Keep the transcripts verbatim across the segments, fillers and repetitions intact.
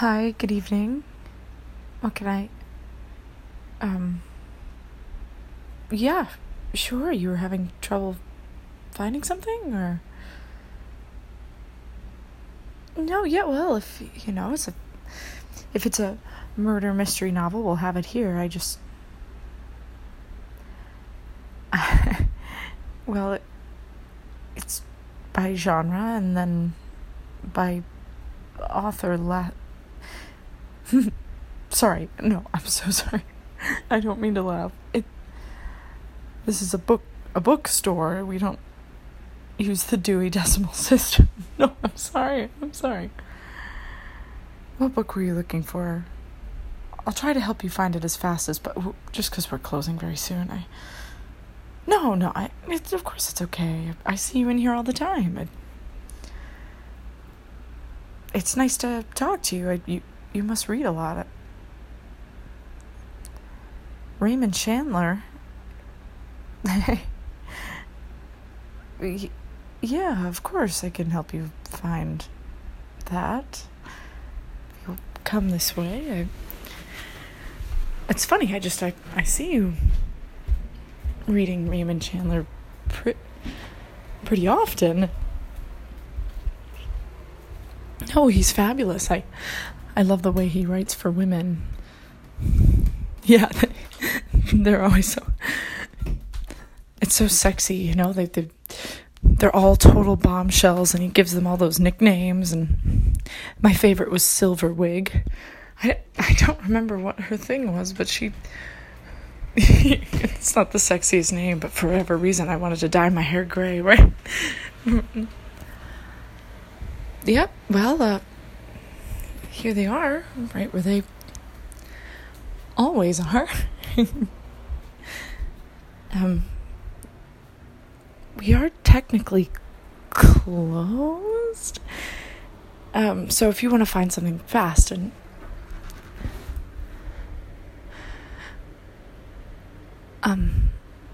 Hi, good evening. What can I... Um... Yeah, sure, you were having trouble finding something, or... No, yeah, well, if, you know, it's a... If it's a murder mystery novel, we'll have it here. I just... well, it, it's by genre, and then by author la... Sorry, no, I'm so sorry. I don't mean to laugh. It... This is a book, a bookstore. We don't use the Dewey Decimal System. No, I'm sorry. I'm sorry. What book were you looking for? I'll try to help you find it as fast as, but just because we're closing very soon, I... No, no, I... It's, of course it's okay. I see you in here all the time. It, it's nice to talk to you. I, you. You must read a lot. Raymond Chandler... Yeah, of course I can help you find that. If you'll come this way. I... It's funny, I just, I, I see you reading Raymond Chandler pre- pretty often. Oh, he's fabulous. I, I love the way he writes for women. Yeah, they're always so... It's so sexy, you know, they, they, they're all total bombshells, and he gives them all those nicknames, and my favorite was Silverwig. I, I don't remember what her thing was, but she, it's not the sexiest name, but for whatever reason, I wanted to dye my hair gray, right? Yep, well, uh, here they are, right where they always are. um... We are technically closed. Um, so if you want to find something fast and... Um...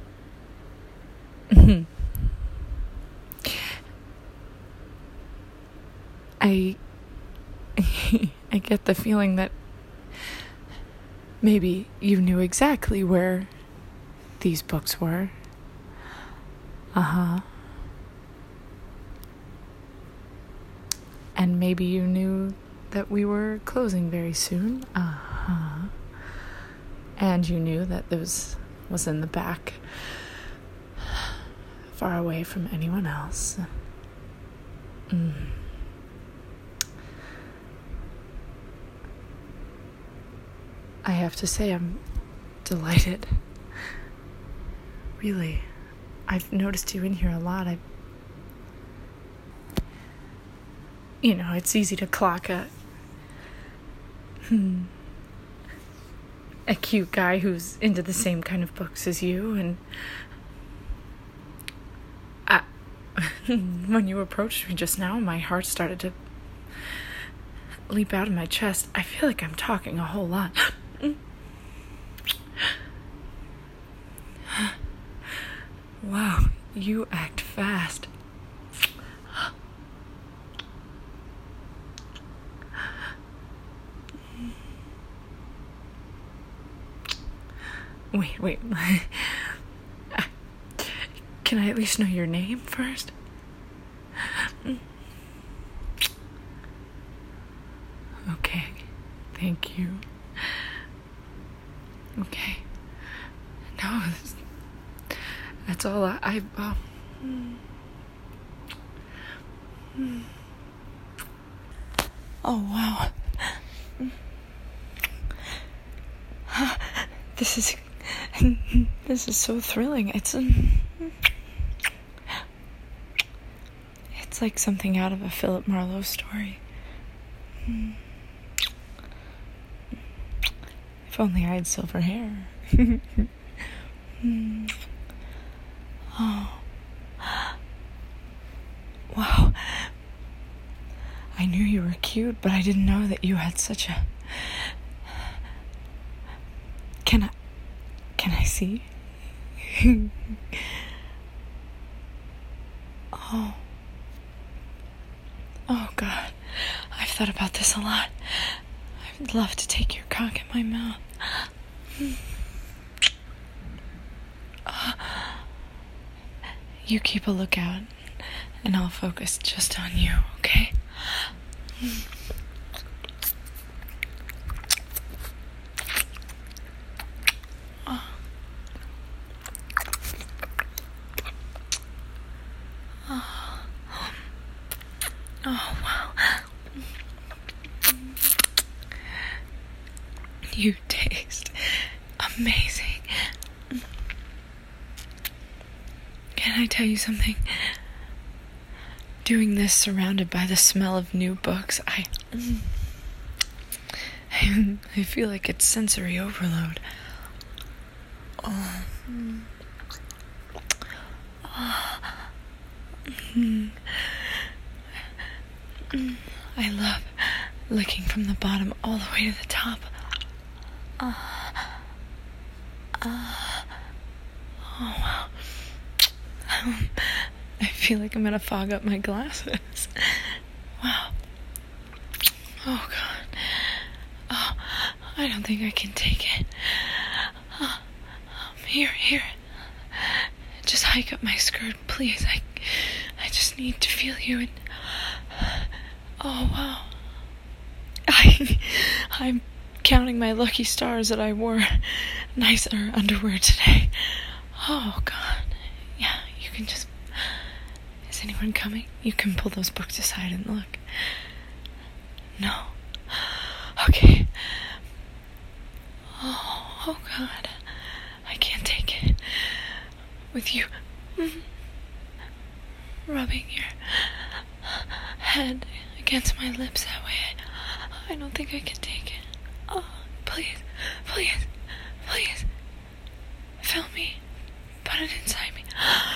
I... I get the feeling that maybe you knew exactly where these books were. Uh-huh. And maybe you knew that we were closing very soon. Uh-huh. And you knew that this was in the back, far away from anyone else. Mm. I have to say, I'm delighted. Really. I've noticed you in here a lot. I, you know, it's easy to clock a, hmm, a cute guy who's into the same kind of books as you, and I, when you approached me just now, my heart started to leap out of my chest. I feel like I'm talking a whole lot. Wow, you act fast. Wait, wait. Can I at least know your name first? Okay, thank you. Okay. No, this... That's all I... I uh, oh, wow. This is... This is so thrilling. It's... It's like something out of a Philip Marlowe story. If only I had silver hair. Oh. Wow. I knew you were cute, but I didn't know that you had such a... Can I... Can I see? Oh. Oh, God. I've thought about this a lot. I'd love to take your cock in my mouth. Uh, you keep a lookout, and I'll focus just on you, okay? Oh. Oh. Oh, wow. You taste amazing. Can I tell you something? Doing this surrounded by the smell of new books, I I feel like it's sensory overload. Oh. Oh. I love licking from the bottom all the way to the top. Uh, uh, oh, wow. Um, I feel like I'm gonna fog up my glasses. Wow. Oh, God. Oh, I don't think I can take it. Uh, um, here, here. Just hike up my skirt, please. I, I just need to feel you. And, oh, wow. I, I'm counting my lucky stars that I wore nicer underwear today. Oh, God. Yeah, you can just... Is anyone coming? You can pull those books aside and look. No. Okay. Oh, oh, God. I can't take it. With you rubbing your head against my lips that way, I, I don't think I can take it. Oh, please, please, please, fill me, put it inside me.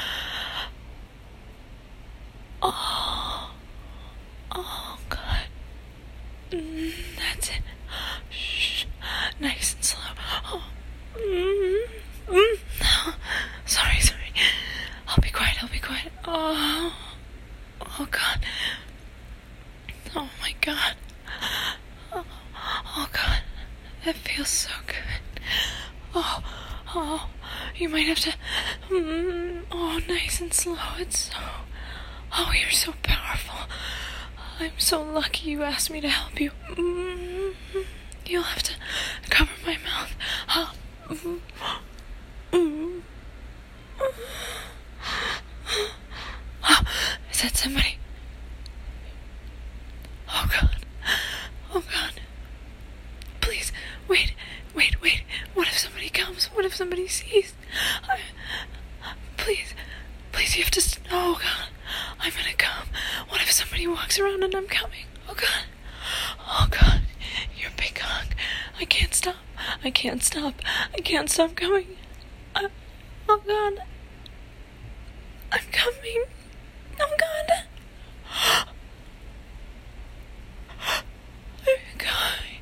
Oh, oh, God, mm, that's it. Shh, nice and slow. Oh, mm, mm. Oh, sorry, sorry. I'll be quiet, I'll be quiet. Oh, oh, God. Oh, my God. Oh, oh, God. That feels so good. Oh, oh, you might have to... Mm, oh, nice and slow. It's so... Oh, you're so powerful. I'm so lucky you asked me to help you. Mm, you'll have to cover my mouth. Oh, mm, mm. Oh, is that somebody? Oh, God. Oh, God. Please, wait, wait, wait. What if somebody comes? What if somebody sees? I, please, please, you have to... St- oh, God. I'm gonna come. What if somebody walks around and I'm coming? Oh, God. Oh, God. You're a big hug. I can't stop. I can't stop. I can't stop coming. I, oh, God. I'm coming. Oh, God. I'm going.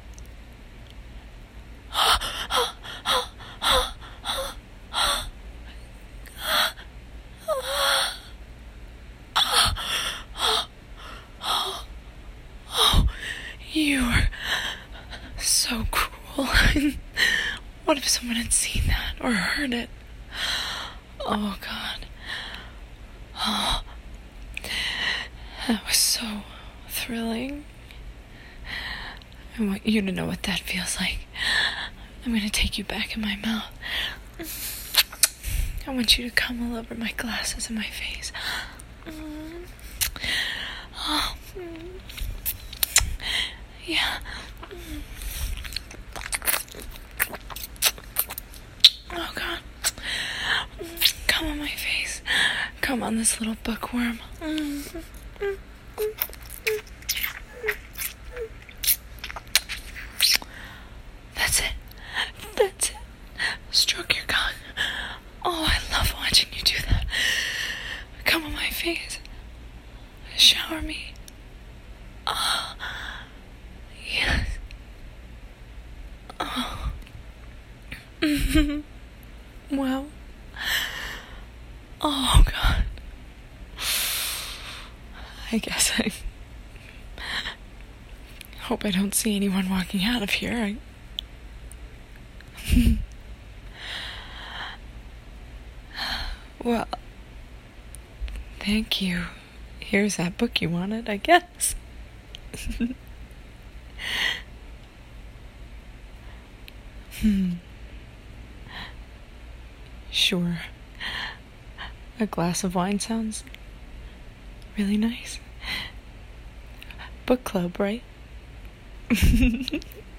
You're so cruel. What if someone had seen that or heard it? Oh, God. Oh, that was so thrilling. I want you to know what that feels like. I'm going to take you back in my mouth. I want you to come all over my glasses and my face. Oh, yeah. Oh, God. Come on my face. Come on this little bookworm. That's it. That's it. Stroke your cock. Oh, I love watching you do that. Come on my face. Shower me. Oh, yes. Oh. Well. Oh, God. I guess I... hope I don't see anyone walking out of here. I... Well, thank you. Here's that book you wanted, I guess. Hmm. Sure. A glass of wine sounds really nice. Book club, right?